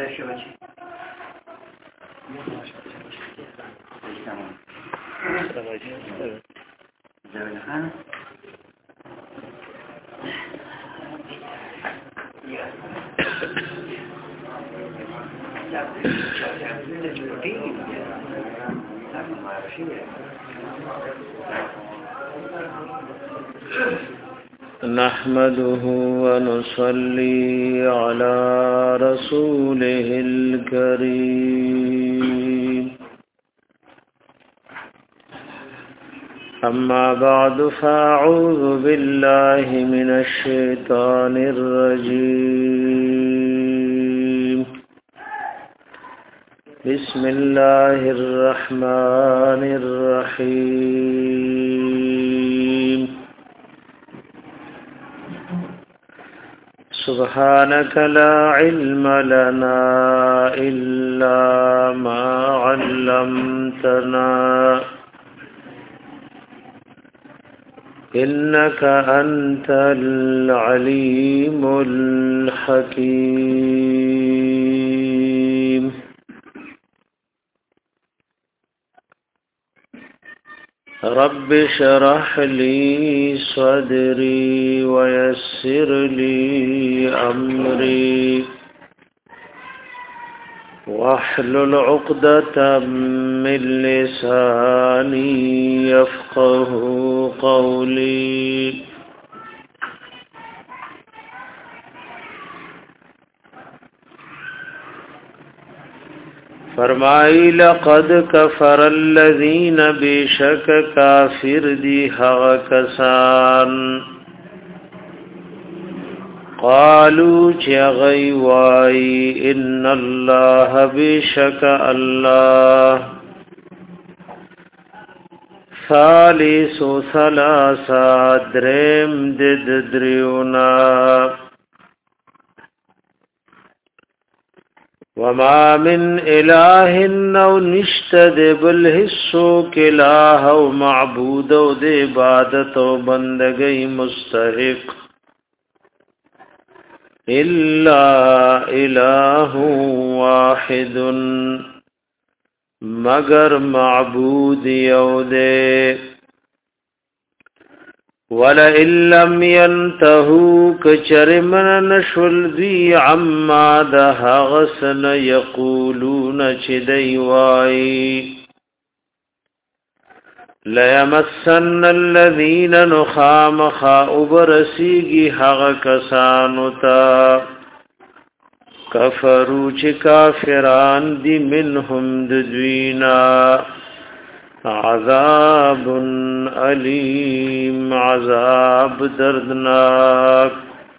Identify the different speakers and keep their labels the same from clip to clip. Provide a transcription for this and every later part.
Speaker 1: نحمده ونصلي على رسوله الكريم أما بعد فأعوذ بالله من الشيطان الرجيم بسم الله الرحمن الرحيم سبحانك لا علم لنا إلا ما علمتنا إنك أنت العليم الحكيم رب اشرح لي صدري ويسر لي أمري واحلل عقدة من لساني يفقه قولي فرمائی لقد کفر الذین بیشک کافر دی هغه کسان قالوا چغی وای ان الله بیشک الله ثالث ثلاثه درم دریونا وما من اله نو نشتد بالحسو کلاہ و معبود و دے عبادت و بندگی مستحق الا الہ واحد مگر معبود یودے وَلَئِن لَّمْ يَنْتَهُوا كَچَرِمَنَ نَشُلْ ذِي عَمَّا دَهَغَسْنَ يَقُولُونَ چِدَيْ وَايِ لَيَمَسَّنَّ الَّذِينَ نُخَامَ خَاؤُبَ رَسِيگِ هَغَ كَسَانُتَا كَفَرُوا چِ كَافِرَانْ دِ مِنْهُمْ دُدْوِينَا عذاب علیم عذاب دردناک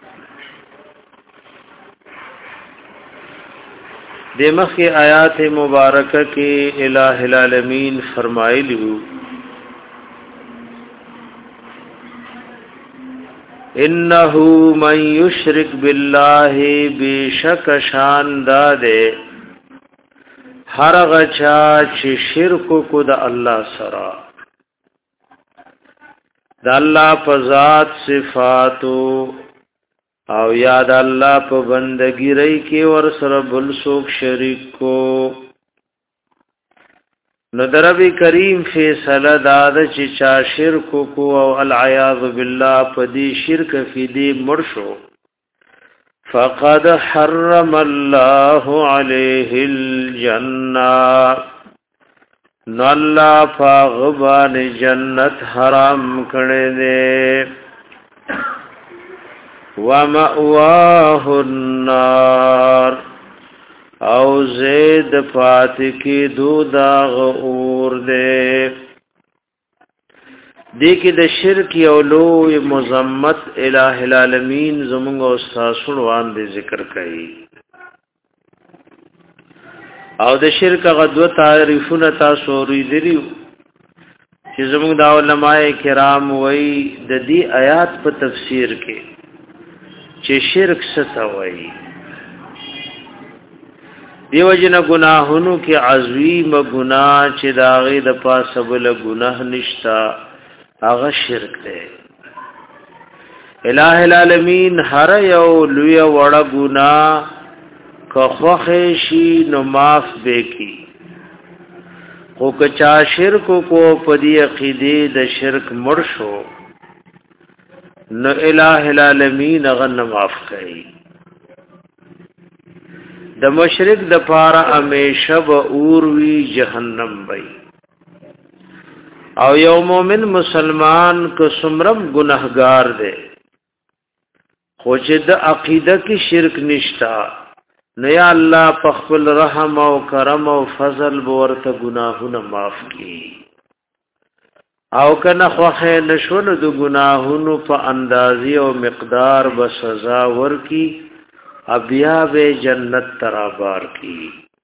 Speaker 1: دمخ آیات مبارکہ کے الہ العالمین فرمائلیو انہو من یشرک باللہ بیشک شاندادے هر غچا چې شرک کو د الله سره د الله په ذات صفات او یاد الله په بندګی ری کې ور سره بل څوک شریک کو نو دربی کریم فیصله داد چې چا شرک کو او العیاذ بالله په دې شرک فی دې مرشو فقد حرم الله عليه الجنة نالله فاغبان جنت حرام کړي دي ومأواه النار او زید فاتکی دو داغ اور دے دیکی د شرک یو لوی مذمت الہ العالمین زمونږ استاد سنوان دې ذکر کړي او د شرک غدو تعریفونه تاسو ورېدلی چې زمونږ د علماء کرام وایي د دې آیات په تفسیر کې چې شرک څه ته وایي دیو جن گناہونو کې عظیم گناہ چې داغه د پاسه بل گناہ نشتا هغه شرک دی الہ العالمین هر یو لوی وړ گناہ که خوخه شي نو معاف بکی خو که چا شرک کو پدی عقیده د شرک مرشو نو الہ العالمین غن معاف کړي د مشرک د پاره همیشه به اور وی جهنم وي او یو مومن مسلمان کو سمرم گنہگار دی خو چې د عقیده کې شرک نشتا نو یا الله په خپل رحم او کرم او فضل ورته گناهونه معاف کړي او کنه خوخه نشول د گناهونو په اندازې او مقدار به سزا ورکي بیا به جنت ترابار کی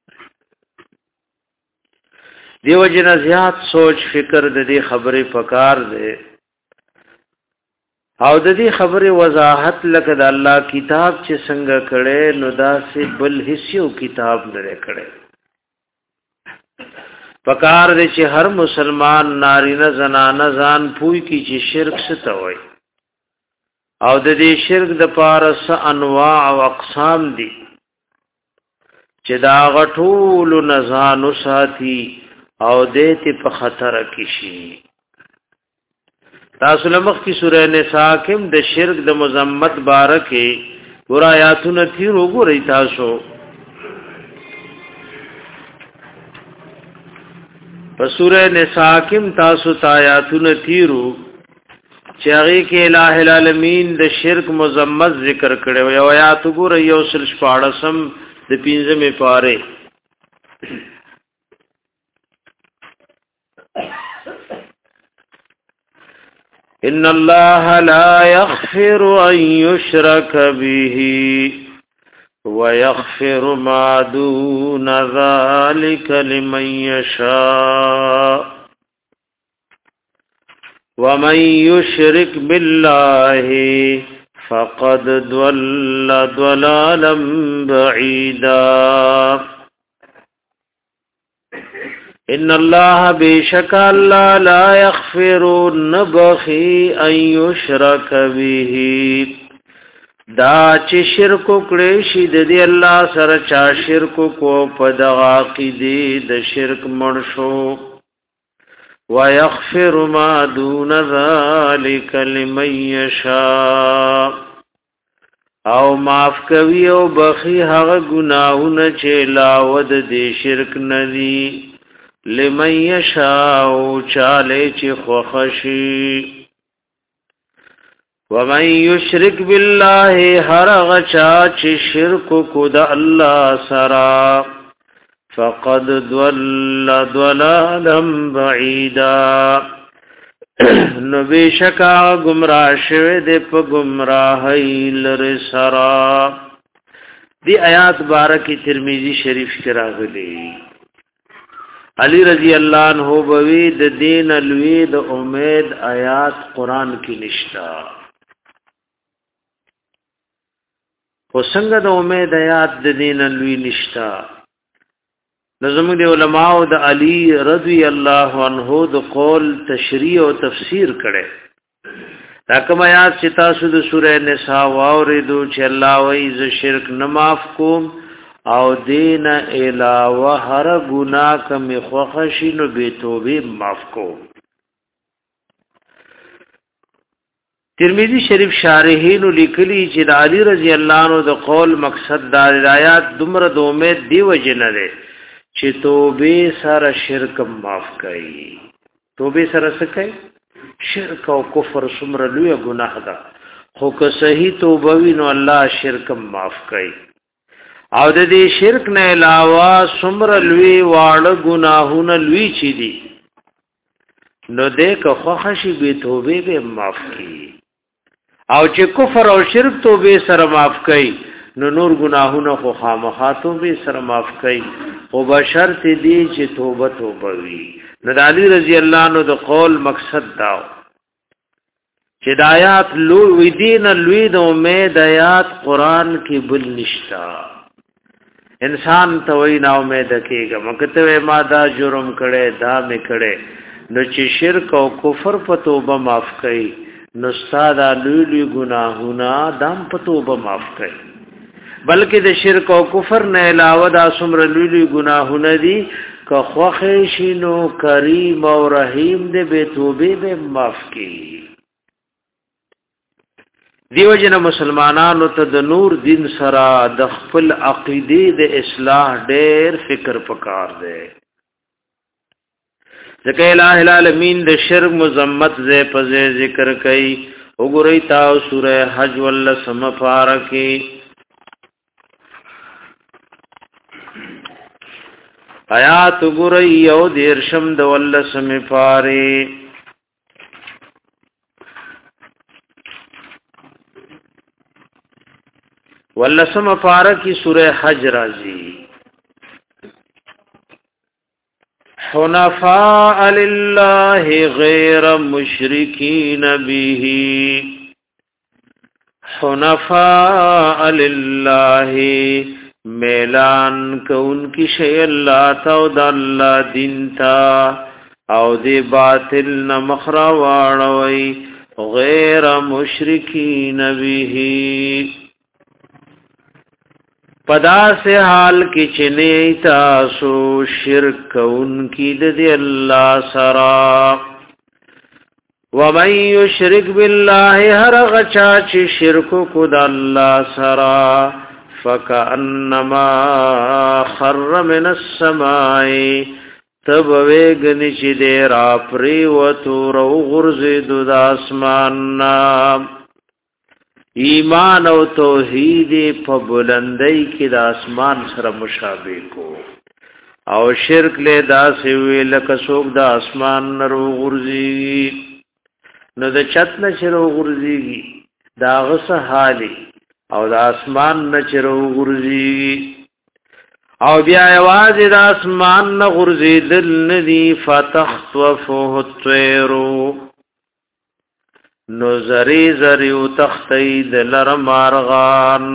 Speaker 1: دیو جن زیات سوچ فکر د دې خبره پکار دی او د دې خبره وضاحت لکه د الله کتاب چې څنګه کړي نو دا سه بل حصو کتاب نه کړي پکار دې چې هر مسلمان نارینه زنانه ځان پوي کی چې شرک څه وای او د دې شرک د پارس انواع او اقسام دي چې دا غټول نزان ساتي او دې ته په خطر کې شي تاسو لمخ کی سورہ نساء کې د شرک د مذمت بارکه ګور آیاتونه تیر وګورئ تاسو په سورہ نساء کې تاسو آیاتونه تیرو چې هغه کې الٰه العالمین د شرک مذمت ذکر کړو یو آیات وګورئ یو سل 14 د 15 پاره ان الله لا يغفر ان يشرك به ويغفر ما دون ذلك لمن يشاء ومن يشرك بالله فقد ضل ضلالا بعيدا ان الله بشک الله لا يغفر نبخي ان يشرك به دا چې شرک کړي شي د دې الله سره چا شرک کو په د عقیده د شرک مرشو ويغفر ما دون ذلك لمن يشاء او معاف کوي او بخي هغه ګناهونه چې لاود د شرک ندي لمن یشاء چاله چې خوخشي ومن یشرک بالله هر غچا چې شرک کو د الله سرا فقد ضل ضلالا بعیدا نو بشکا گمراه شوه د په گمراهی لر سرا دی آیات بارکی ترمذی شریف کې راغلي علی رضی اللہ عنہ بوی د دین الوی د امید آیات قران کې نشتا خو څنګه د امید آیات د دین الوی نشتا نظم د علماء د علی رضی اللہ عنہ د قول تشریح او تفسیر کړي دا کوم آیات چې تاسو د سورہ نساء واوریدو چې الله وایي ز شرک نه معاف کوم او دین علاوه هر گناہ کم خوخشی نو بے توبه معاف کو ترمذی شریف شارحین لیکلی چې علی رضی اللہ عنہ د قول مقصد د آیات دمر د امید دی وجنه ده چې توبه سره شرک معاف کړي توبه سره څه کوي شرک او کفر څومره لوی گناہ ده خو که صحیح توبه وینو الله شرک معاف کړي او د دې شرک نه علاوه څومره لوی واړه ګناهونه لوی چي دي نو دې که خوښي به توبه به معاف کړي او چې کفر او شرک توبه سره معاف کړي نو نور ګناهونه خو خامخا توبه سره معاف کړي او بشرط دي چې توبه وي نو د علی رضی الله عنه د قول مقصد دا چې د آیات لوی دین لوی د امید آیات قران کې بل نشتا انسان ته وای نا امید کېږي مکته ما دا جرم کړي دا مې کړي نو چې شرک او کفر په توبه معاف کړي نو ستاد لوی لوی ګناهونه دام په توبه معاف کړي بلکې د شرک او کفر نه علاوه دا څومره لوی ګناهونه دي که خوښ شینو کریم او رحیم دې به توبه به معاف کړي. دیو جن مسلمانانو ته د نور دین سره د خپل عقیده د اصلاح ډېر فکر پکار دی. ځکه الٰه العالمین د شرک مذمت زې په ذکر کوي. وګورئ تاسو سوره حج ول سم فارکی آیات وګورئ یو دیرشم د ول سم فاری ول سم فارکی سوره حج راځي. حنفاء لله غیر مشرکین به حنفاء لله میلان کون کی شی الله تا او د الله دین تا او دی باطل نه مخرا واړوي غیر مشرکین به پدا سے حال کی چنی تاسو شرک ان کی د الله سرا ومن یشرک بالله هر غچا چې شرک کو د الله سرا فکأنما خر من السماء تب ویگنی چې دې را پری و تو رو غرزید د اسمان نام ایمان او توحید په بلندۍ کې د اسمان سره مشابه کو او شرک له داسې وی لکه څوک د اسمان نرو غرزي نو د چت نشرو غرزي دا غس حالي او د اسمان نشرو غرزي او بیا आवाज د اسمان نه غرزي دل ندي فتخطفه الطير نو زری زری او تختید لر مارغان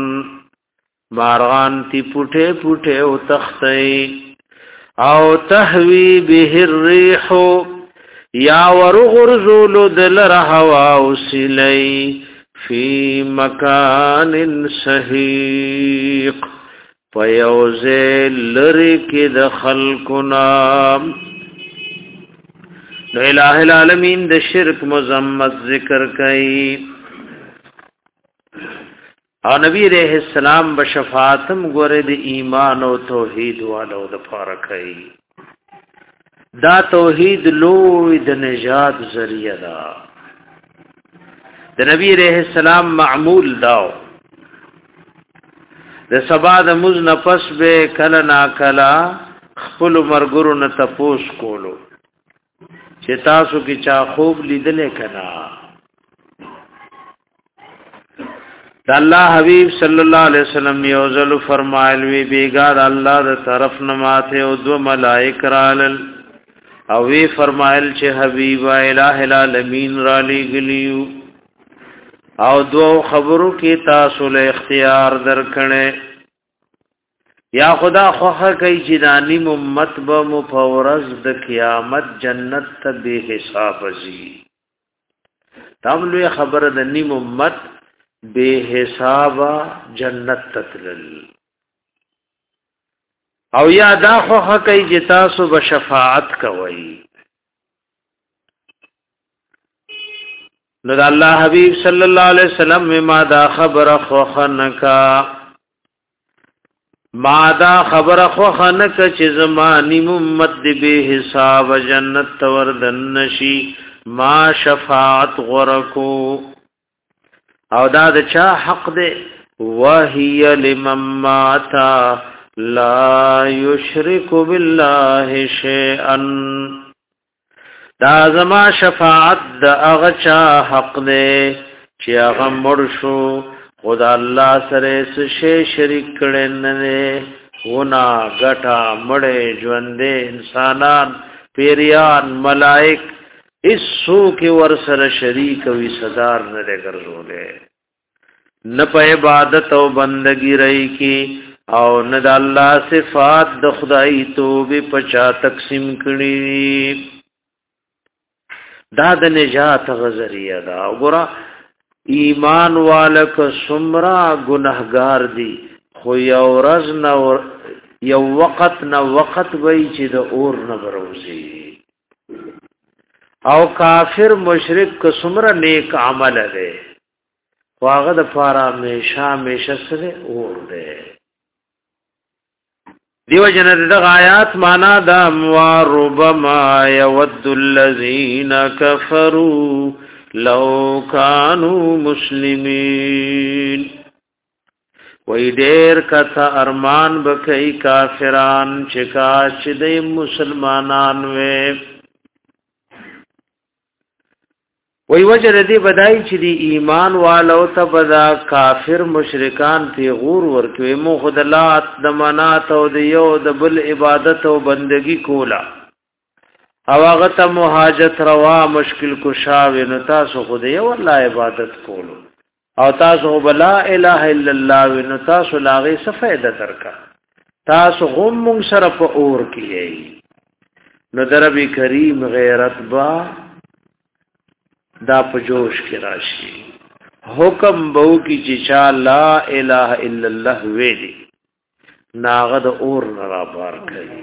Speaker 1: تی پوٹے پوٹے او تختی او تحوی به الریح یا ورغرزول دلر هوا وسلی فی مکان سحیق پیوزے لرک دخل کنام. نو الٰه العالمین د شرک مذمت ذکر کړي او نبی رحم السلام بشفاعتم ګوره د ایمان او توحید والو د فارق کړي. دا توحید لوی د نجات ذریعہ دا د نبی رحم السلام معمول داو د سبا د مز نفس به کله نا کلا خپل مرګرو نه تپوس کولو چې تاسو کې چا خوب لیدلې کنا. د الله حبیب صلی الله علیه وسلم یو ځل فرمایل وی بیګار الله د طرف نه ماته او دو ملائک رالل او وی فرمایل چې حبیب الٰه العالمین را لګلیو او دو خبرو کې تاسو له اختیار درکړې یا خدا خوخه کوي چې دانی امت به مفورز د قیامت جنت ته به حساب زی تاملو خبر د نیم امت به حساب جنت تتلل او یا دا خوخه کوي چې تاسو به شفاعت کوي. نو د الله حبیب صلی الله علیه وسلم ما دا خبر خوخه نکا ما دا خبر خو خنک چې زمانی امت دی به حساب جنت وردن نشي ما شفاعت غرکو او دا د چا حق دی وهي لمن مات لا يشرك بالله شيئا دا زما شفاعت د هغه چا حق دی چې هغه مړ شو خدا الله سره څه شریک کړي نه ونا غټا مړې ژوندې انسانان پیریان ملائک اسو کې ور سره شریک وي صدر نه ګرځولې نه په عبادت او بندګي رہی کی او نه د الله صفات د خدای توبه پچا تقسیم کړي. دا د نجات غزریه دا وګوره ایمان والک سمرا گنہگار دی خو یو ورځ نه یو وخت نه وخت وای چې د اور نه بروزي او کافر مشرک کو سمره نیک عمل ده واغه د فارا همیشه سره اور ده دیو جن د آیات معنا د ربما يود الذين كفروا لو كانوا مسلمين وای ډیر کته ارمان بکای کافران چې کاش د مسلمانان وې وای وجه دې بدای چې دی ایمان والو ته بدا کافر مشرکان په غور ورکوي مو خدلات د منات او د یو د بل عبادت او بندگی کولا او هغه ته مهاجت روا مشکل کشا ونو تاسو خدای یو الله عبادت کولو او تاسو بلا اله الا الله ونو تاسو لاغه څه فائدہ درکا تاسو هم مون سره په اور کیږي نو دربی کریم غیرت با دا په جوش کې راشي حکم بو کی چې شا لا اله الا الله ویلي ناغد اور را بار کوي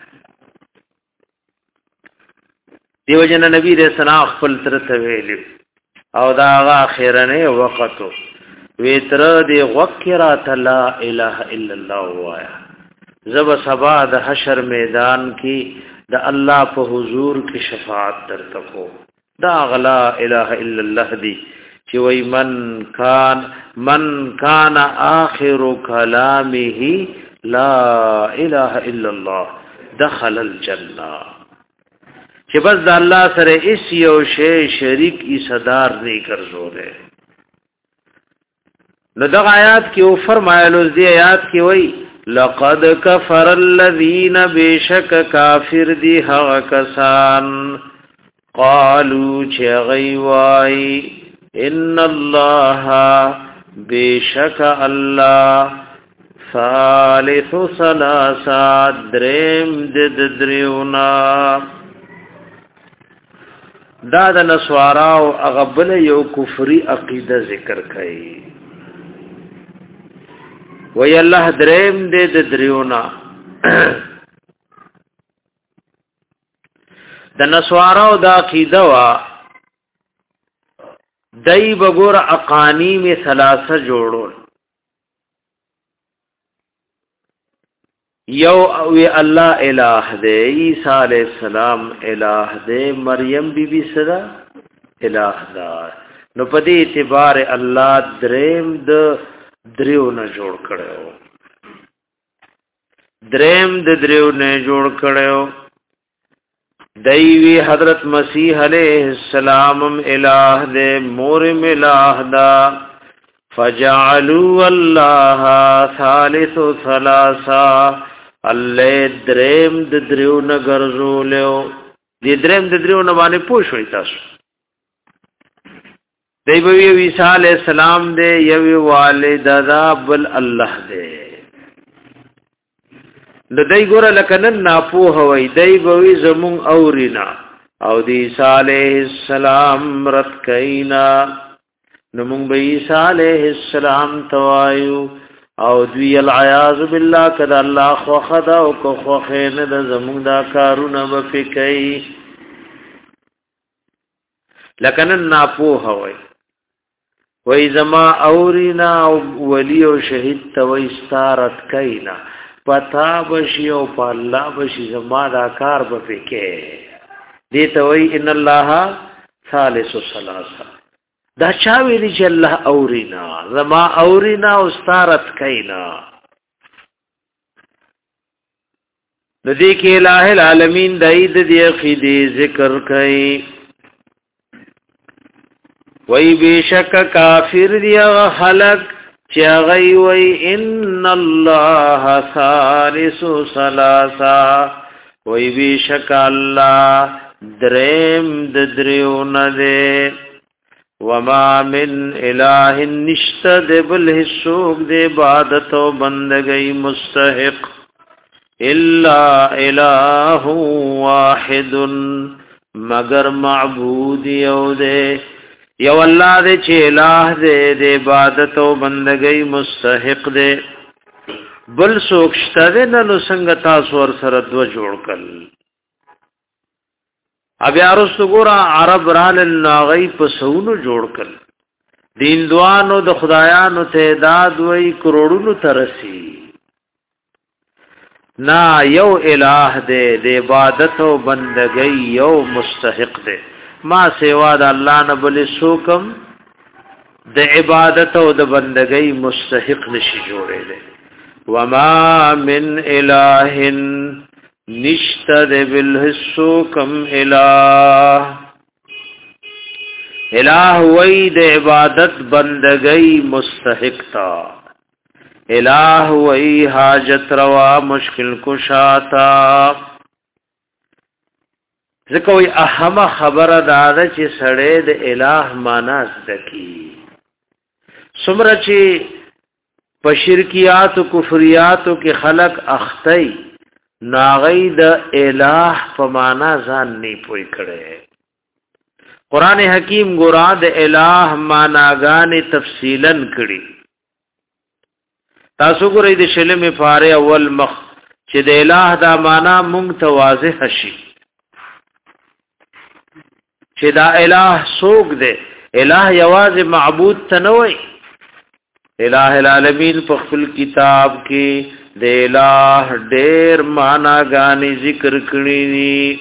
Speaker 1: دیو جن نبی رسول الله خپل تر ته ویلي او دا هغه اخرنه وخت ویتر دی غکرات لا اله الا الله وایا زب سبا د حشر میدان کې د الله په حضور کې شفاعت درته کو دا غلا اله الا الله دی چې وای من کان اخر کلامه لا اله الا الله دخل الجنه چې بس د الله سره اس یو شی شریک ای صدر نه ګرځولې نو دا آیات کې او فرمایلو دې آیات کې وای لقد كفر الذين بشك كافر دي هغه کسان قالوا چغیوای ان الله بشک الله ثالث ثلاثه درم دریونا دا د نسوارا او اغبل یو کفری عقیده ذکر کړي وی الله درم د دریونا د نسوارو دا عقیده وا دای بګور اقانیم ثلاثه جوړول یو وی الله الہ دے عیسی علیہ السلام الہ دے مریم بی بی صدا الہ دا نو پدې اعتبار الله دریم د دریو نه جوړ کړو دریم د دریو نه جوړ کړو دیوی حضرت مسیح علیہ السلام الہ دے مورم الہ دا فجعلوا اللہ ثالث ثلاثا اللہ درم د دریو نگرزو لیو دی درم د دریو نبانی پوشوئی تاسو دیوی عیسی علیہ السلام دے یوی والد دا بل اللہ دے د دای ګور لکنن ناپوه وای دای بوي زمون اورینا او دی عیسی علیہ السلام رت کینا نمون به عیسی علیہ السلام توایو او دوی العیاذ بالله کذا الله خو خدا او کو خو خین د زمون دا کارونه وفکای لکنن ناپوه وای زما اورینا او ولی او شهید توي ستارت کینا پتا بشی او په الله بشی زما دا کار به پکې دي ته وای ان الله ثالث ثلاثه دا چا ویلی چې الله اورینا زما اورینا او ستارت کینا د دې کې الٰه العالمین داید دې عقیده ذکر کوي وای بشک کافر دی خلق چاغي وي ان الله ثالث ثلاثه وي بشک الله درم د دریو نه ده وما من اله نشتد بل حسوب د عبادت او بندګۍ مستحق الا اله واحد مگر معبود یو ده یو الله دې چې الہ دې د عبادت او بندګۍ مستحق دې بل څوک شته نه نو څنګه تاسو ور سره دو جوړ کړل بیا رسو ګورا عرب رال ناغی په سونو جوړ کړل دین دوانو د خدایانو تعداد وای کروڑونو ترسي نا یو الہ دے د عبادت او بندګۍ یو مستحق دے ما سوا د الله نه بل سوکم د عبادت او د بندګۍ مستحق نشي جوړې دے وما من الہ نشتد بالحسوکم الہ الہ وی د عبادت بندګۍ مستحق تا الہ وی حاجت روا مشکل کشاتا ذکوی اهم خبر دادا چې سړی د الہ معنا زدکی سمره چې په شرکیات او کفریاتو کې خلق اختی ناغی د الہ په معنا ځان نه پوي کړي قران حکیم ګورا د الہ معناګانې تفصیلا کړي تاسو ګورئ د شلم فاره اول مخ چې د الہ دا معنا مونږ ته واضح شي چې دا الہ سوق دی الہ یوازې معبود ته نه وای الہ العالمین په خپل کتاب کې د الہ ډېر معناګانې ذکر کړي دي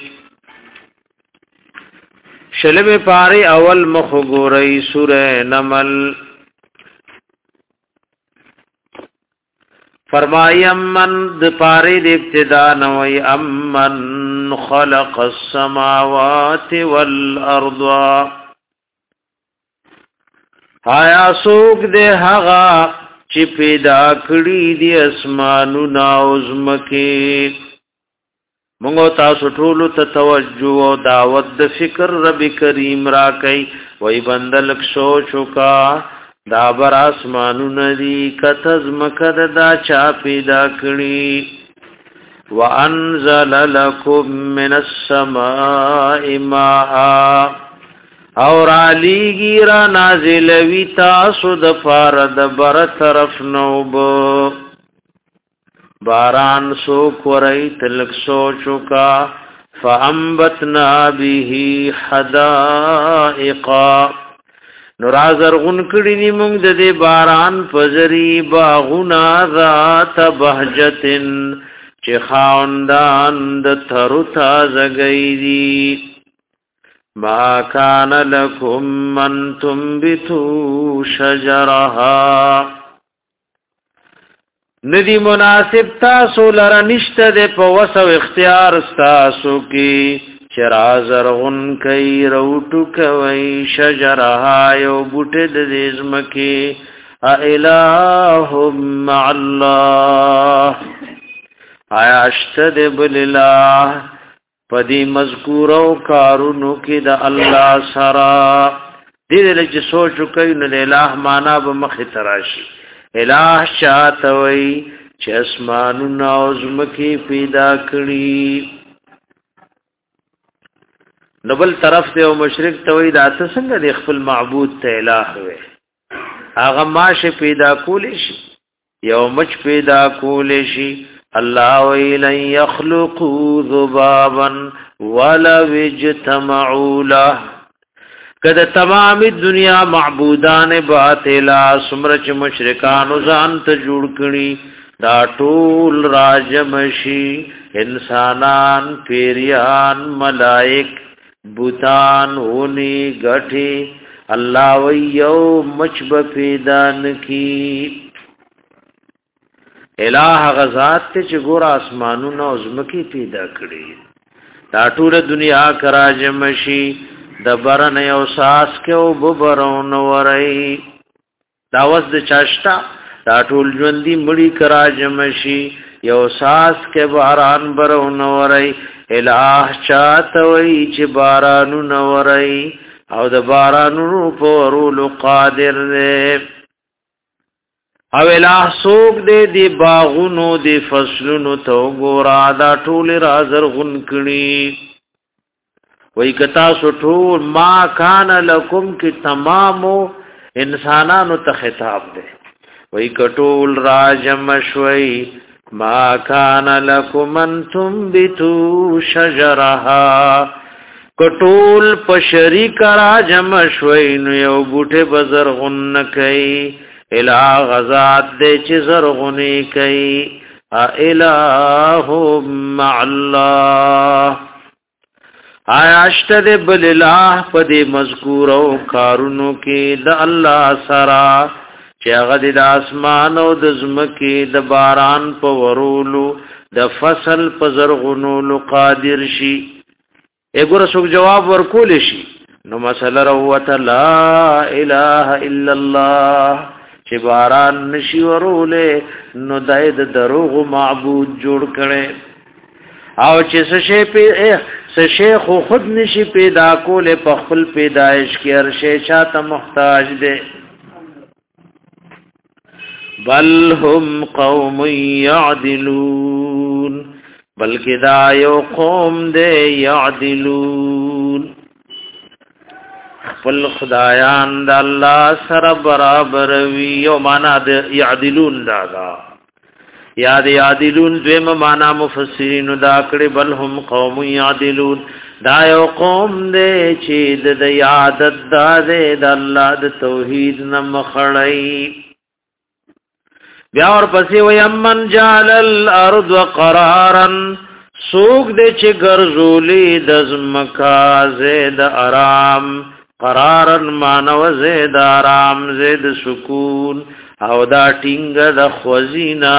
Speaker 1: شلم فاره اول مخ ګورئ سورہ نمل فرمائی امن د پاری د ابتدا نوی امن خلق السماوات والارض آیا سوک دے هغا چی پیدا کړی دی اسمانونا عظمکی منگو تاسو ټولو ته توجه او دعوت د فکر رب کریم را کئی وی بندلک سوچو کا دا بر آسمانو ندی کتز مکد دا چا پیدا کړي وانزل لكم من السماء ماء اور علیگی را نازل وی تاسو د فارد بر طرف نوب باران سو کوری تلک سوچو کا فانبتنا به حدائقا نورازر غن کړي نی مونږ د دې باران پزری باغونا ذات بهجتن چې خاوندان د ترو تازه گئی ما کان لکم من تنبتو شجرها ندی مناسب تاسو لره نشته د په وسو اختیار تاسو کې چرا زرغن کئی روٹو کوئی شجرها یو بوٹه د دزمکی الہم مع اللہ آیا اشتد باللہ پدی مذکورو کارونو کی دا اللہ سرا دید لچ سوچو کئی نو الہ مانا بمخ تراشی الہ چاہتوئی چه اسمانو ناوزمکی پیدا کری نبل طرف ته او مشرک ته وای دا څنګه د خپل معبود ته الہ وي هغه ماشه پیدا کول شي یو مچ پیدا کول شي الله ویل يخلقوا ذبابا ولا اجتمعوا له کده تمام دنیا معبودان باطلا سمرچ مشرکان ځان ته جوړ کړي دا ټول راجمشي انسانان پیریان ملائک بوتان ہونی گٹھی اللہ ویو مچب پیدان کی الہ غزات تے چه گور آسمانو نوزمکی پیدا کری دا ټول دنیا کرا جمشی دبرن یو ساس کے او ببرون ورئی داوز د چاشتا دا ټول ژوندۍ مړی کرا جمشی یو ساس کے باران برون ورئی الہ چاہتوئی چه بارانو نورئی او د بارانو پورولو قادر دے او الہ سوک دے دی باغونو دی فصلونو تو گورا دا ټول رازر غن کړي وای کتا سو ټول ما کان لکم کی تمامو انسانانو ته خطاب دے وی کټول راجم شوي ما کان لکم ان تنبتوا شجرها کټول په شریک راجم شوي نو یو بوټه بزرغن کوي الا غزاد دې چې زرغونی کوي الہ مع الله آیا اشتد بل الله پدې مذکور او کارونو کې د الله سرا چې هغه د اسمان او د زمکه د باران په ورولو د فصل په زرغونولو قادر شي وګوره څوک جواب ورکول شي نو مسله روت لا اله الا الله چې باران نشي ورولې نو دای د دروغ معبود جوړ کړي او چې څه شی خود نشي پیدا کوله په خپل پیدایش کې هر شی چاته محتاج دی بل هم قوم يعدلون بلکې دا یو قوم دی یعدلون خپل خدایان د الله سره برابر وی یو معنا د یعدلون دا یا د یعدلون دویم معنا مفسرین دا کړي بل هم قوم یعدلون دا یو قوم دی چې د یادت د الله د توحید نه مخړی بیا ور پسې وي امن جعل الارض قرارا سوق دې چې ګرځولې د زمکا زید آرام قرارا مانو زید آرام زید سکون او دا ټینګ د خوزینا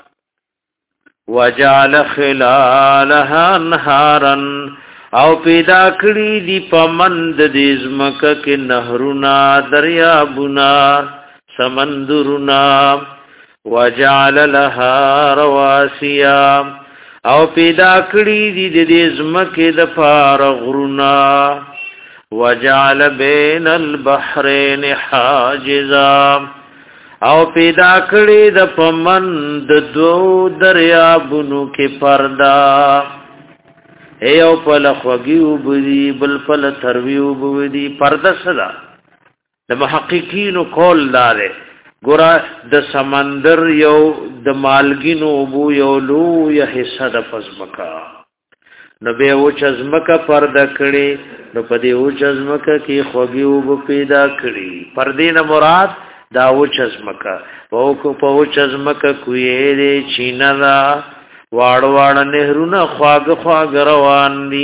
Speaker 1: وجعل خلالها انهارا او پیدا کړی دی پمند دې زمکا کې نهرونه دریابونه سمندرونه وجعل لها رواسیا او پیدا کړی دی د دې زمکه د پار غرونا وجعل بین البحرین حاجزا او پیدا کړی د پمن د دو دریابونو کې پردا ایو په لخوږي وبدي بل په تروي وبدي پردا صدا د محققین قول دار ګورا د سمندر یو د مالګینو بو یو لو یا حصہ د پزمکا نو به او چزمکا پرده کړي نو په دې او چزمکا کې خوږي او پیدا کړي پردې نه مراد دا او چزمکا او کو په او چزمکا کوی دې چینلا واړ واړ نهرونه خواږ روان دي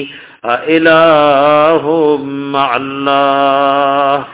Speaker 1: الہ مع الله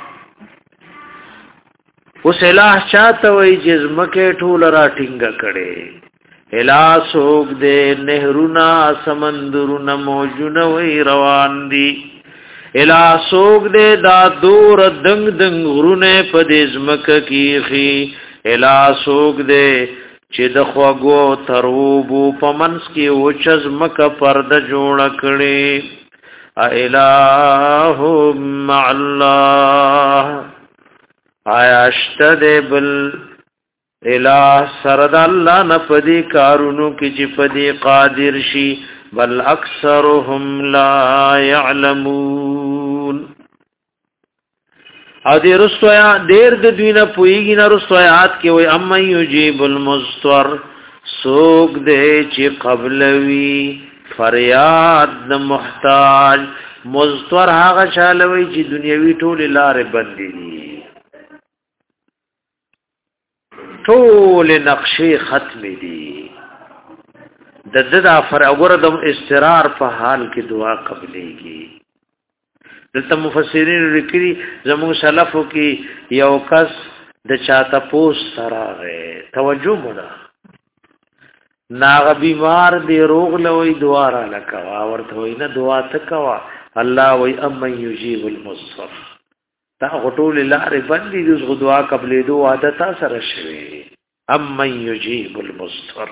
Speaker 1: اوس الہ چاته وای چې زمکه ټول را ټینګه کړي الہ سوق دې نهرونا سمندرونه موجونه وای روان دي الہ سوق دې دا دور دنګ دنګ غرونه په دې زمکه کیږي الہ سوق دې چې د خواګو تروبو پمنس کې او چزمکه پرده جوړ کړي الہ مع الله آیا اشتد بل الہ سرد اللہ نپدی کارونو کی چی پدی قادر شی بل اکثرهم لا يعلمون او دی رستویا دیر د دوینا پویگی نا رستویات کی وی اما یجیب المضطر سوک دے چی قبلوی فریاد د محتاج مضطر هاغا چالوی چی دنیاوی ټول لار بندی دی ټول نقشې ختم دي د فر اوګره د استقرار په حال کې دعا قبليږي دلته مفسرین لیکلي زموږ سلفو کې یو کس د چاته پوس سره توجه مونږه ناغ بیمار دی روغ لوي دعا را لکوا ورته وي نه دعا تکوا الله وي ام یجیب المضطر تا غټول لارې باندې د دعا قبلې دوه عادت سره شوي ام یجیب المضطر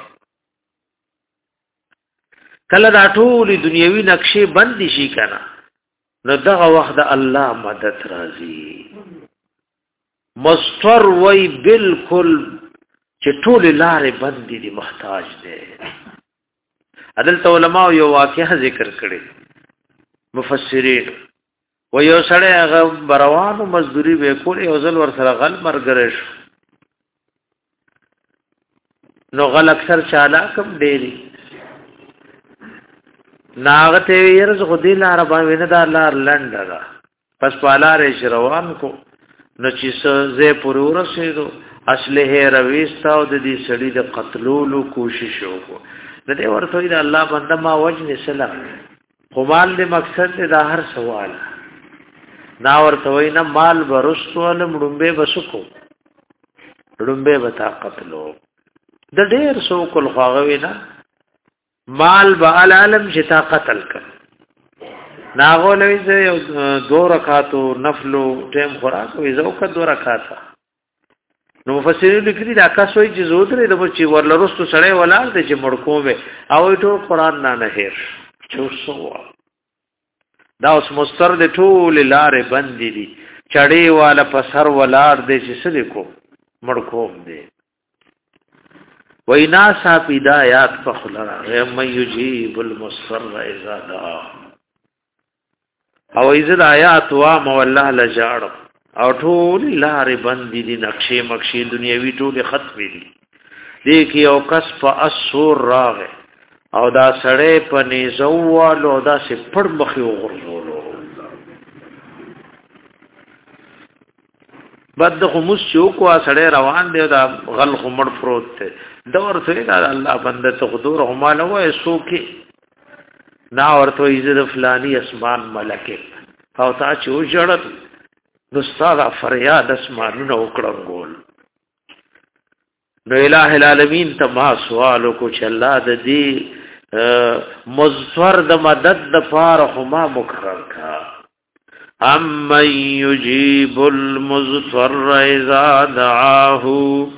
Speaker 1: کله دا ټول دنیوي نقشې باندې شي کنه نو دغه وخت الله مدد راځي مضطر وای بالکل چې ټول لارې باندې دي محتاج دي عدالت علماء یو واقعه ذکر کړي مفسرین و یو سړی هغه بروانو مزدوری به کول یو ځل ور سره غل مرګره شو نو غل اکثر چالاکم ډېری ناغته يرز خدي لار باندې نه دا لار لنډه پس پالارې روان کو نو چې زه پورې ورسېدو اصله رويستا او د دې سړي د قتلولو کوشش وکړو د دې ورته د الله بنده ما وجه سلام خمال دې مقصد دا هر سوال نا ورته وینا مال ورستول مړمبه بسکو مړمبه وتا قتلو د ډېر سو کول خواغوینا مال به العالم جتا قتل ک ناغولوی زه یو 2 رکعاتو نفلو ټیم خوراک وې زو ک 2 رکعاته نو مفسرین لیکلي دا کاسوي چې زو درې د بچي ورلرستو سړی ولال دي چې مړکو به او ټول قران نه هیر چوسو دا اوس مستر د ټول لارې بند دي چړې والا په سر ولار دي چې سړي کو مړکو دي وینا صاحب ہدایات په خلرا غم یجیب المصر اذا دعا او اذا آیات وا مولا لجاړ او ټول لارې باندې دي نقشې مخشې دنیوي ټول ختم دي دې کې او کس په اسور راغ او دا سړې په نيزوالو دا سي پړ مخې وغورځولو بد خمس چوکو سړې روان دی دا غل خمړ پروت ته دور ته دا الله بنده ته خدور هماله وای سوکي نا ورته عزت فلانی اسمان ملکه او تا چې وجړت نو ستاره فریاد اسمانونه وکړنګول نو الٰه العالمین ته ما سوال کو چې الله د دې مزفر د مدد د فار هما مقرر کا ام یجیب المزفر اذا دعاه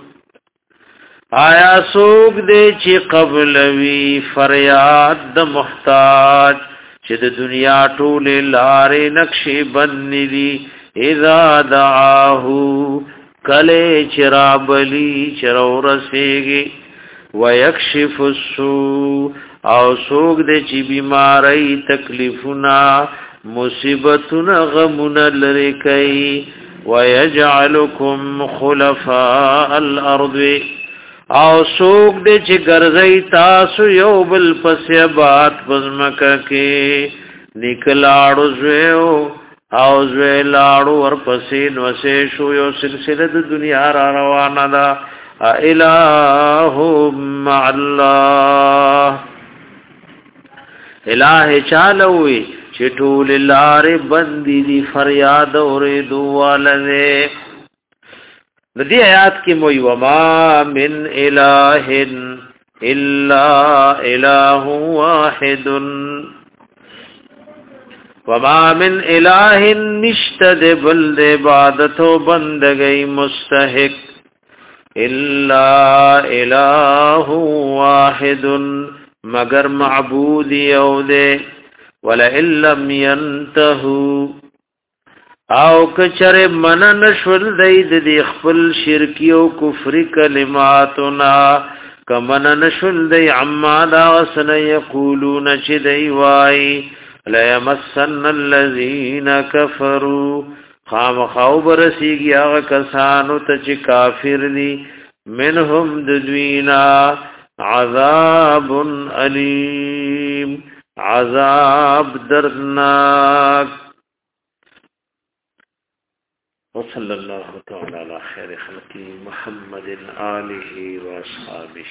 Speaker 1: آیا سوک دے چې قبل وی فریاد د محتاج چې د دنیا ټول لارې نقشې بنې دي اذا دعاه کله چرابلی چرورسیږي ويكشف السوء او سوک دے چې بیماری تکلیفنا مصیبتنا غمنا لری کوي ويجعلكم خلفاء الارض او سوک دے چې ګرځي تاسو یو بل پسې بات پزمکه کې نکلاړو زو او زو لاړو ور پسې نوسه شو یو سلسله د دنیا را روانه ده الہم الله الہ چالوي چې ټول لارې بندي دي فریاد اورې دواله ندی آیات کی موی وما من الہ الا الہ واحد وما من الہ نشتد بلد عبادت و بندگی مستحق الا الہ واحد مگر معبود یودے ولئن لم ينتهوا او کچره منن شول دید دی خپل شرکی او کفر کلماتنا کمنن شول دی عما دا وسن یقولون چ دی وای لا یمسن الذین کفروا خام خبر سیږي هغه کسانو ته چې کافر دي منهم ددوینا عذاب الیم عذاب دردناک وصلى الله تعالى على خير خلقه محمد آله واصحابه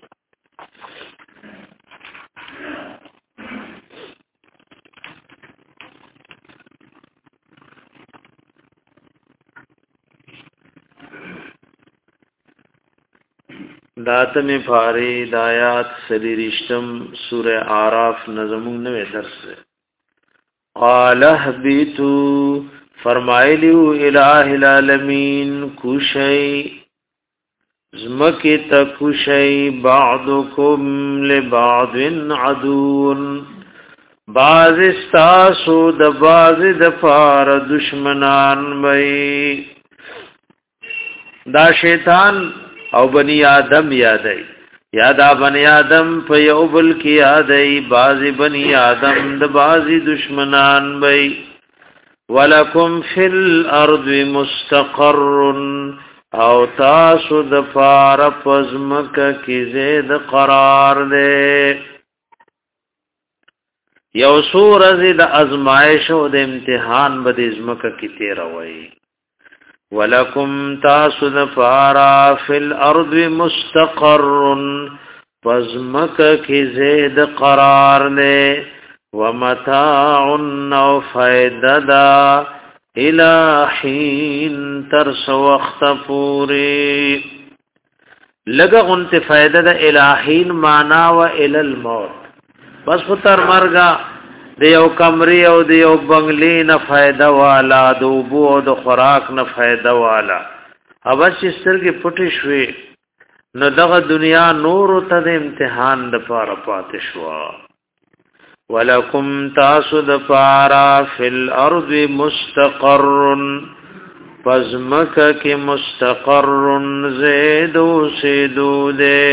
Speaker 1: داتم فاری دایات سری رشتم سورہ آراف نظمون نوے درس قال اهبطوا فرمایلیو الہ العالمین کوشی زمکی تا کوشی بعضکم لبعض عدون بعض استاسو د بعض دفار دشمنان بئی دا شیطان او بنی آدم یادئی یادا بنی آدم په یو بل کی یادئی بعض بنی آدم د بعض دشمنان بئی ولکم فی الارض مستقر او تاسو د پار پزمک کی زید قرار دے یو سورز د ازمائش او د امتحان بد ازمک کی تیر وئی ولکم تاسو د پارا فی الارض مستقر پزمک کی زید قرار دے ومتاع او فائددا الہین ترس وقت پوری لگا غنت فائدہ دا الہین مانا و الالموت بس خطر مرگا دیو کمری او دیو بنگلی نا فائدہ والا دوبو او دو خوراک نا فائدہ والا ابس چستر کی پٹی شوی نو دغه دنیا نور تا د امتحان د پاره پاتې شو ولکم تاسو د پارا فی الارض مستقر پزمک کی مستقر زیدو سیدو دے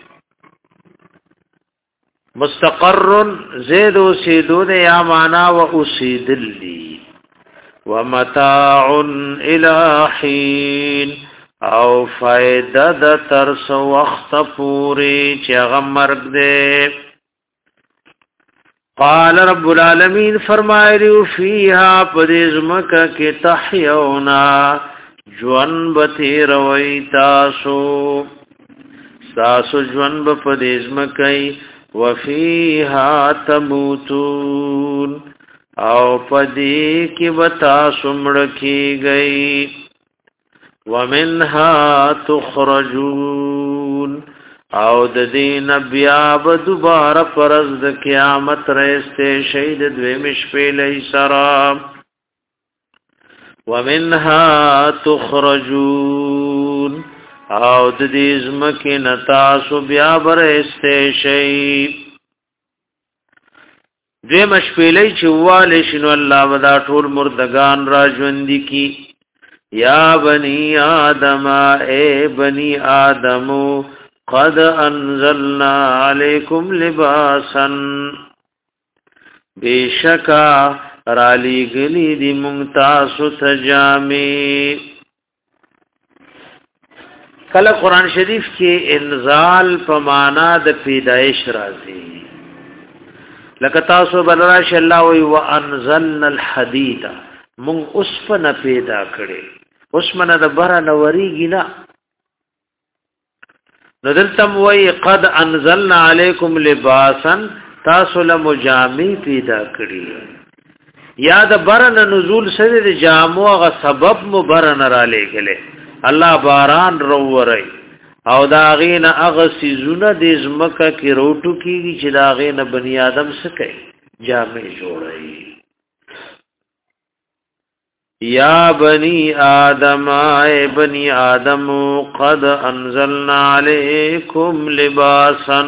Speaker 1: مستقر زیدو سیدو دے یا مانا و اسیدل دی ومتاع الہین او فائدہ د ترس وقت پوری چغ مرگ دے قال رب العالمین فرمایلیو فیها پدیزمک کی تحیونا جوان بتی روی تاسو جوان بپدیزمکی وفیها تموتون او پدی کی بتاسو مڑکی گئی ومنها تخرجون او د دین بیا به دوباره پرز د قیامت رسته شهید دوی مشپلې سرا ومنها تخرجون او د دې زمکه نتاسو بیا برسته شي دوی مشپلې چواله شنو الله ودا ټول مردگان را ژوند کی یا بنی آدم اے بنی آدمو قد انزلنا علیکم لباسا بیشکا رالی گلی دی منتاسو تجامی کل قرآن شریف کی انزال پمانا د پیدائش رازی لکتاسو بلراش اللہ وی وانزلنا الحدید من اسفن پیدا کرے اسفن د برا نوری گینا ندلتم وی قد انزلنا علیکم لباسا تاسو لمجامی پیدا کړی یا د برن نزول سره د جامو غ سبب مبرن را لګله الله باران رووري او دا غین اغه سيزونه د زمکه کې روټو کیږي چې دا غین بنی آدم سکه جامې جوړي یا بنی آدم اے بنی آدم قد انزلنا علیکم لباسا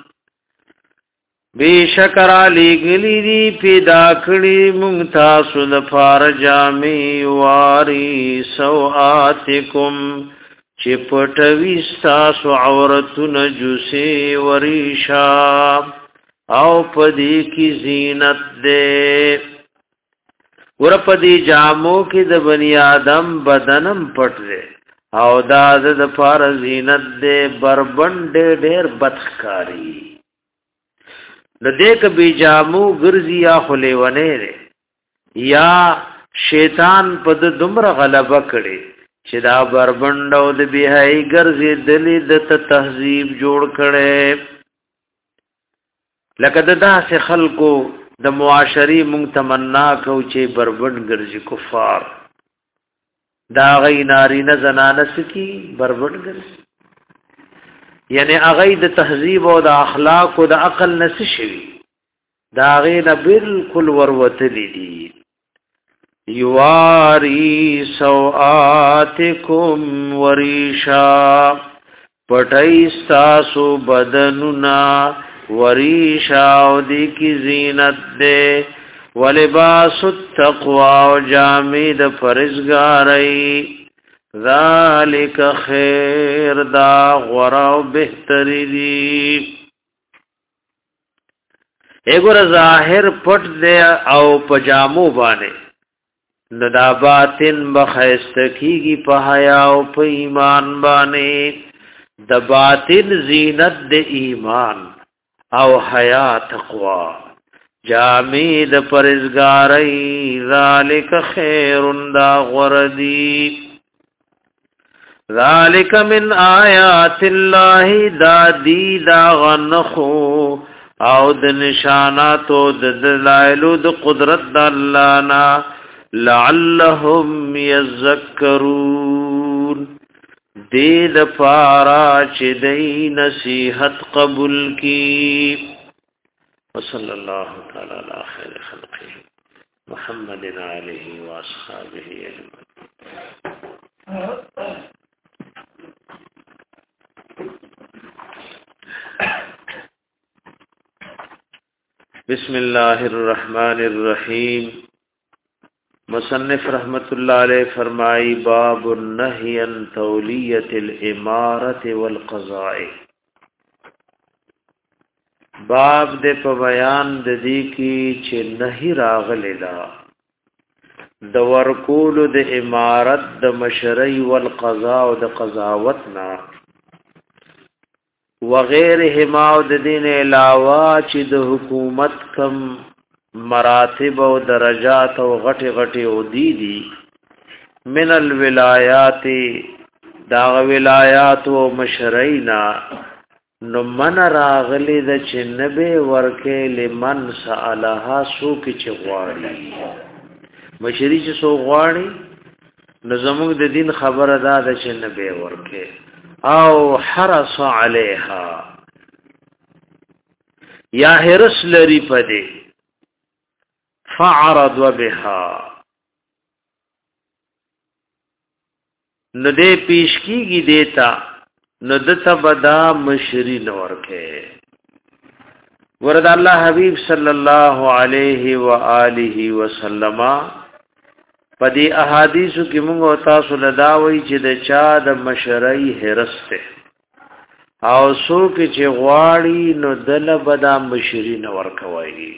Speaker 1: بیشکر علی گلی دی پیدا کړی مونږ تاسو د فار جامې واری سوآتکم چې پټوي تاسو عورتونه جوسي وریشا او پدې کی زینت دې ورپدی جامو کې د بنی آدم بدنم پټ دے او دا د فار زینت دے بربند ډېر بدخکاری د دې ک بی جامو ګرځي یا خلیونه ره یا شیطان په دمر غلبه کړي چې دا بربند او د بهای ګرځي دلی د تهذیب جوړ کړي لکه داسې خلکو د معاشري مونږ تمنا کو چې بربند ګرځي کفار دا غي ناری نه زنانه سکی بربند ګرځي یعنی اغه د تهذیب او د اخلاق او د عقل نس شوی دا غي نه بالکل وروتلی دي یواری سوآتکم وریشا پټایستا سو بدننا وریشا او دی کی زینت دے ولباس التقوی و جامد فرزگاری ذالک خیر دا غرا و بہتری دی ایگو ظاہر پٹ دے او پجامو بانے ندا باطن بخیستکیگی پا حیا و پا ایمان بانے دا باطن زینت دا ایمان او حیا تقوی جامی دا پرزگاری ذالک خیر دا غردی ذالک من آیات اللہ دا دی دا غنخو او د نشاناتو د دلائلو د قدرت د الله نا لعلهم یذکرون دې د پارا چې دې نصیحت قبول کی وصلی الله تعالی علی خیر خلقه محمد علیه و اصحابہ اجمعین. بسم الله الرحمن الرحیم. مصنف رحمت اللہ علیہ فرمائی باب النهی عن تولیت الامارت والقضاء. باب دے په بیان د دې کی چې نهی راغلی دا د ورکول د امارت د مشرعی والقضاء او د قضاوت نا وغیرهما او د دین علاوه چې د حکومت کم مراتب او درجات او غټي غټي او دي من الولایات دا ولایات او مشرعینا نو من راغلی د چنبه ورکه لمن سالها سو کی چغواړي مشری چې سو غواړي نو زموږ د دین خبره ده د چنبه ورکه او حرص علیها یا حرص لري پدې فعرض بها نو دې پیش کیږي دیتا نو دته بدا مشری نور کې ورد الله حبیب صلی الله علیه و آله وسلم پدې احادیثو کې موږ او تاسو لداوي چې د چا د مشرعي حرسته او څوک چې غواړي نو دل بدا مشری نور کوي.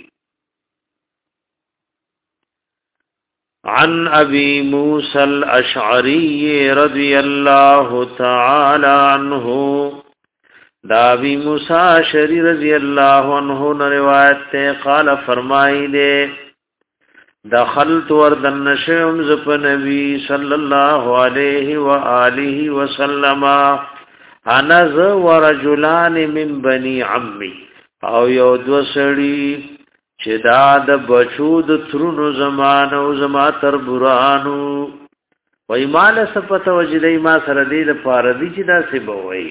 Speaker 1: عن ابي موسى الاشعري رضي الله تعالى عنه دا ابي موسى اشعري رضي الله عنه روایت ته قال فرمایي دے دخلت وردن شم زپ نبی صلی الله علیه و آله وسلم انا ز ورجلان من بني عمي او یو دو سړي چې دا د بچو د ترونو زمانه او زما تر برانو وای مال صفته وجدای ما سره دې د فاردی چې دا سی بوي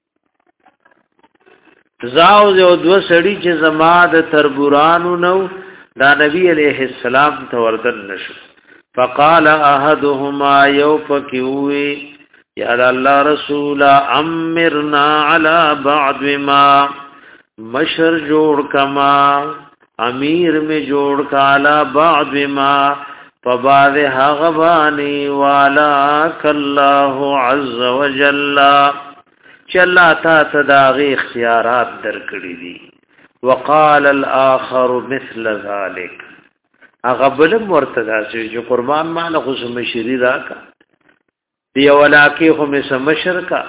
Speaker 1: زاو یو دو سړي چې زما د تر برانو نو دا نبی علیہ السلام توردن نشو فقال احدهما یوفکوی یا الله رسول امرنا علی بعض ما مشر جوړ کما امیر میں جوړ کالا بعض ما فبعض غبانی والا کالله عز وجل چلا تا تداغی اختیارات درکړي دي. وقال الاخر مثل ذلك اغبل مرتدا چې قربان مال خص مشری راکا دی ولاکی هم سمشر کا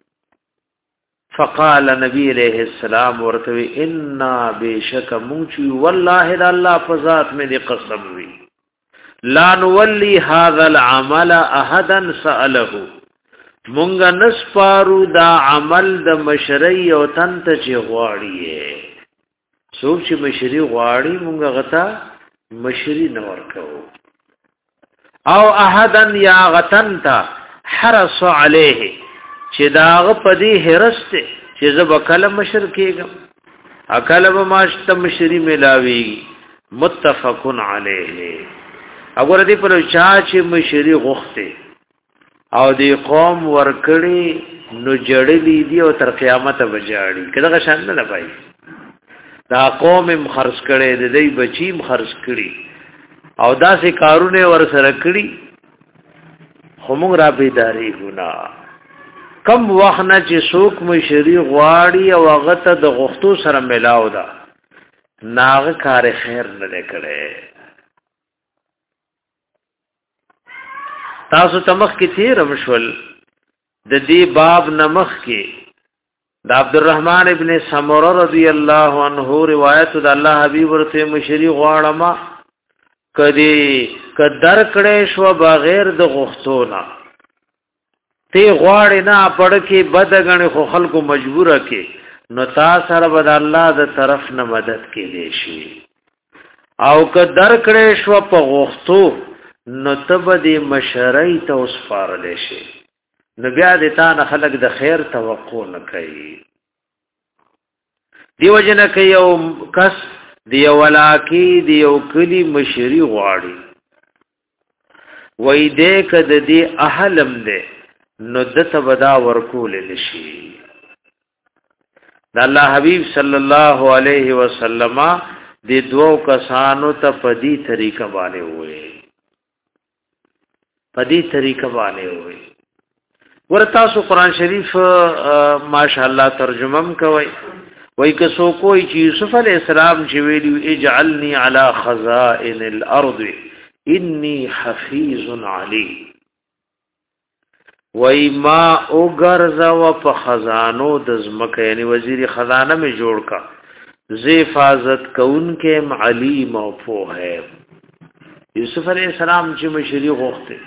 Speaker 1: فقال نبی علیہ السلام ورتوی انا بیشک موچی والله الله فذات میں دی قسم وی لا نولی هذا العمل احدا سأله مونږ نسپارو دا عمل د مشرعی او تنت چې غواړي څوک چې مشری غواړي مونږ غتا مشری نه ورکو او احدن یا غتنتا حرص علیه چې داغه پدی هرسته چې زب کلم مشر کېګم اکلم ماشت مشری ملاوی متفقن علیه اگر دې پر چا چې مشری غوخته او دې قوم ورکړي نو جړلې دی او تر قیامت بجاړي کله شان نه لای دا قوم خرج کړي د دې بچیم خرج کړي او داسې کارونه ور سره کړي همغه را بيداری ګنا کم وخت نه چې څوک مشری غواړي او هغه ته د غختو سره ملاو دا ناغه کار خیر نه کړي تاسو تمخ کې تیر مشول د دې باب نمخ کې د عبدالرحمن ابن سمره رضی الله عنه روایت د الله حبیب ورته مشری غواړما کدر کړه شو بغیر د غختونه ته غواړې نه پړ کې بدګنې خو خلکو مجبوره کې نو تا سره بد الله د طرف نه مدد کې دی شي او کدر کړه شو په غختو نو تب دې مشرۍ ته اوس فارل شي نو بیا دې تا نه خلق د خیر توقع نه کوي دیو جن کوي او کس دیو ولاکی دیو کلی مشری غواړي وای دې کد دې اهلم دې نو دته ودا ورکول لشي د الله حبیب صلی الله علیه وسلم دې دوو کسانو ته پدی طریقه باندې وې پدې طریقه باندې وي ورته سو قران شریف ماشاءالله ترجمه کوي وای که سو کوئی چې یوسف علی السلام چې ویلی اجعلنی علی خزائن الارض انی حفیظ علی وای ما اوګرزا و په خزانو د زمکه یعنی وزیر خزانه می جوړ کا ز حفاظت کون کې علیم او په ہے یوسف علی السلام چې مشری غوښته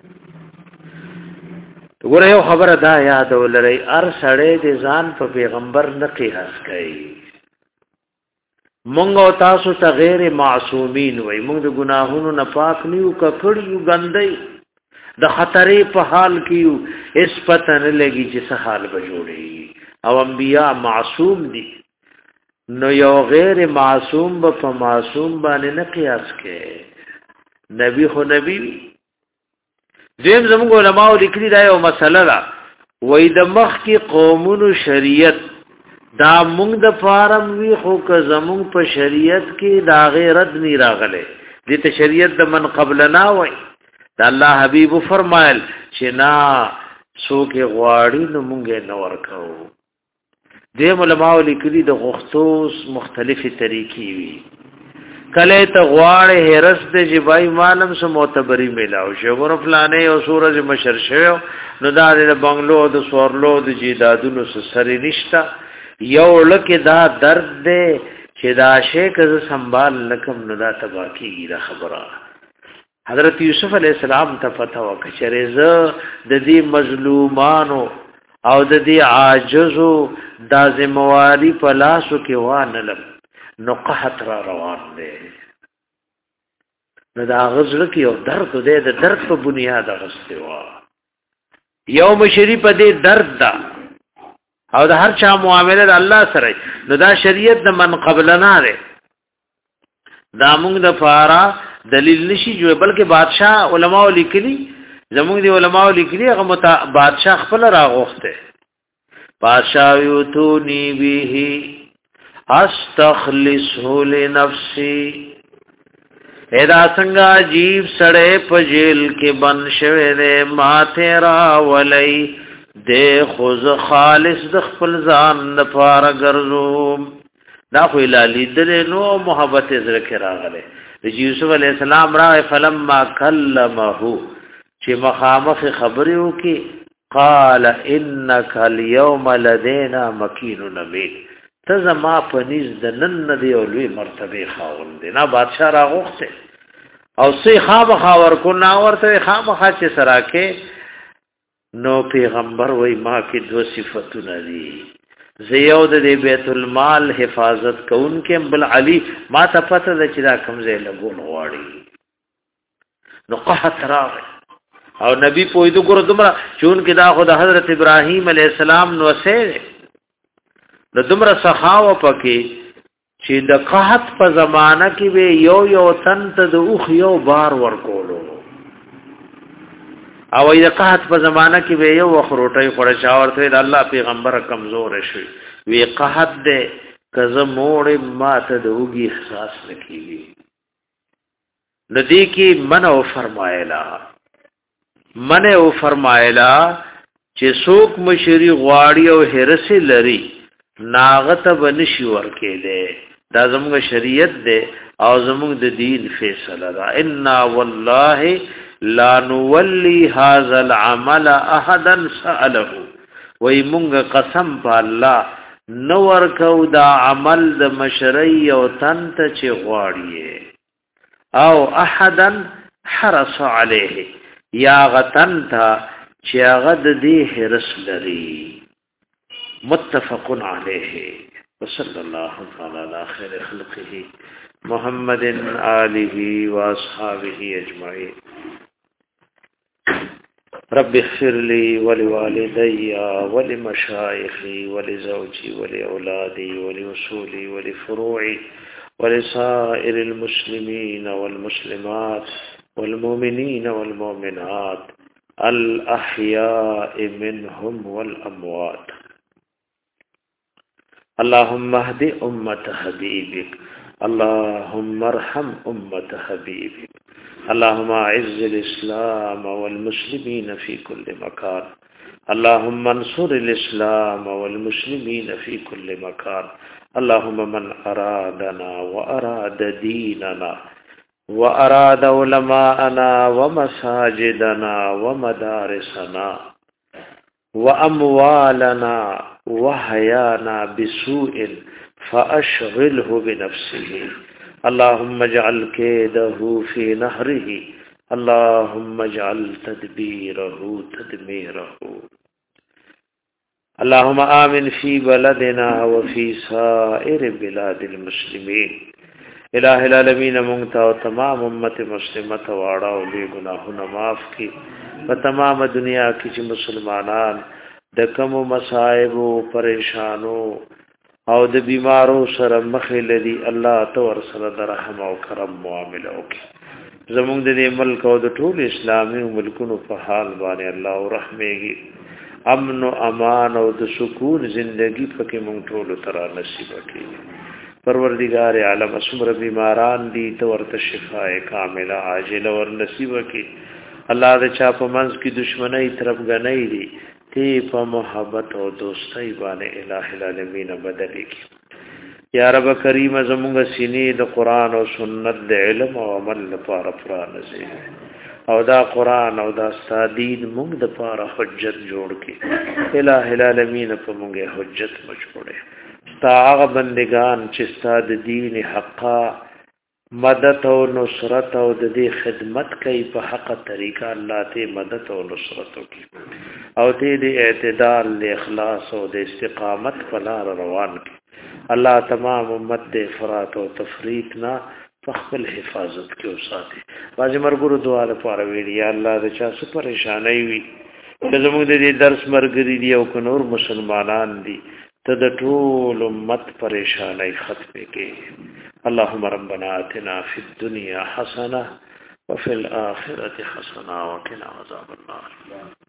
Speaker 1: وګوره یو خبره دا یاد ولرئ ار سړی د ځان په پیغمبر نه قیاس کوي مونږ او تاسو ته غیر معصومین وای مونږ د ګناهونو نه پاک نیو ککړیو ګندې د خطرې په حال کیو اس پته نه لګي چې څه حال به جوړي او انبیا معصوم دي نو یو غیر معصوم په معصوم باندې نه قیاس کوي نبی خو نبی دیم زموږ علماء لیکلي دا یو مسله ده وای د مخ کې قومونو شریعت دا موږ د فارم وی خو که زموږ په شریعت کې دا غیرت نی راغله دې ته شریعت د من قبلنا وای دا الله حبیب فرمایل چې نا څوک غواړي نو موږ نه ورکو دیم علماء لیکلي د غختوس مختلفي طریقې وی کله ته غواړې هرس د جبای مالم سو معتبري ملاو شو فلانه او سورج مشر شو نو دا د بنگلو د سورلو د جیدادونو سره نشتا یو لکه دا درد دې چې دا شیخ ز سنبال لکم نو دا تباکیږي دا خبره حضرت یوسف علی السلام ته فتوا کچره ز د دې مظلومانو او د دې عاجزو د ذمہواری په لاسو کې وانلم نو قحط را روان دی نو دا غزل کې یو درد دی د درد په بنیاد غسته وا یو مشری په دې درد دا او د هر چا معاملې د الله سره نو دا شریعت د من قبلنا دی دا موږ د فارا دلیل نشي جوړ بلکې بادشاہ علماء لیکلي زموږ دی علماء لیکلي هغه بادشاہ خپل راغوخته بادشاہ یو تو نی به استخلصه لنفسي ادا څنګه عجیب سړې په جیل کې بند شوه دې ماته را ولای دې خود خالص د خپل ځان لپاره ګرځوم دا خو لالی دې نو محبت زړه کې راغله د یوسف علی السلام را فلما کلمه چې مخامخ خبرو کې قال انك اليوم لدينا مكين امين ته زما پنځ د نن دی او لوی مرتبه خاوند دی نه بادشاہ راغوخته او سی خواب خاور کو نا ورته خامخا چې سراکه نو پیغمبر وای ما کې دو صفاتونه دي زیو د بیت المال حفاظت کوونکې بل علی ما ته پته ده چې دا کمزې لګول غواړي نو قحط راغی او نبی پوی دو ګور دمرا چون کې دا خو د حضرت ابراهیم علی السلام نو سه د دمر سخاوه پکې چې د قحط په زمانہ کې به یو تن ته د اوخ یو بار ورکولو او د قحط په زمانہ کې به یو خروټي خور شاورته د الله پیغمبر کمزور شي وی قحط دې کزه موړ ماته د اوږي احساس نکېږي ندی کې منو فرمایلا چې څوک مشری غواړي او هرسه لري ناغت بنشي ورکه ده دا زموږ شریعت ده او زموږ د دین فیصله ده ان والله لا نولي هذا العمل احدا سأله وای مونږ قسم په الله نور کو دا عمل د مشرعي او تنت چې غواړي او احدا حرص عليه یا غتن تا چې هغه د دې حرص لري متفق عليه وصلى الله تعالى على خير خلقه محمد آله واصحابه اجمعين رب اغفر لي ولوالدي ولمشايخي ولزوجي ولأولادي ولأصولي ولفروعي ولسائر المسلمين والمسلمات والمؤمنين والمؤمنات الأحياء منهم والأموات اللهم اهد أمة حبيبك اللهم ارحم أمة حبيبك اللهم اعز الإسلام والمسلمين في كل مكان اللهم انصر الإسلام والمسلمين في كل مكان اللهم من أرادنا وأراد ديننا وأراد علماءنا ومساجدنا ومدارسنا وأموالنا وحيانا بسوء فأشغله بنفسه اللهم اجعل كيده في نهره اللهم اجعل تدبيره تدميره اللهم آمن في بلدنا وفي سائر بلاد المسلمين الہ العالمین مونږ او تمام امت مسلمه واړه او بے ګناهونه معاف کړي په تمام دنیا کې چې مسلمانان د کوم مصائب او پریشانو او د بیمارو سره مخ لري الله تو ورسره د رحم او کرم معامله وکړي زموږ د ملک او د ټول اسلامي ملکونو په حال باندې الله رحمېږي امن او امان او د سکون زندگی پکې مونږ ټول تر نصیب کړي پروردگار عالم اسمر بیماران دي تو ورته شفاء کامله عاجله ور نصیب کړي الله د چا په منځ کې دشمنی طرف غنۍ دي تی په محبت او دوستۍ باندې الہ العالمین بدل کړي یا رب کریم زموږ سینې د قران او سنت د علم او عمل لپاره پرانځي او دا قران او دا استادین موږ د لپاره حجت جوړ کړي الہ العالمین په موږ حجت مجبوره تا هغه بندگان چې ستاد دین حقا مدد او نصرت او د دې خدمت کوي په حق طریقه الله ته مدد او نصرت کوي او ته دې اعتدال له اخلاص او د استقامت په لار روان کړي الله تمام امت دې افراط او تفریط نه خپل حفاظت کې وساتي باځي مرګورو دعا لپاره ویل یا الله د چا څه پریشانای وي چې زموږ دې درس مرګري دي او نور مسلمانان دي ته د ټول امت پریشانای ختم کړي اللهم ربنا آتنا في الدنيا حسنه وفي الاخره حسنه وقنا عذاب النار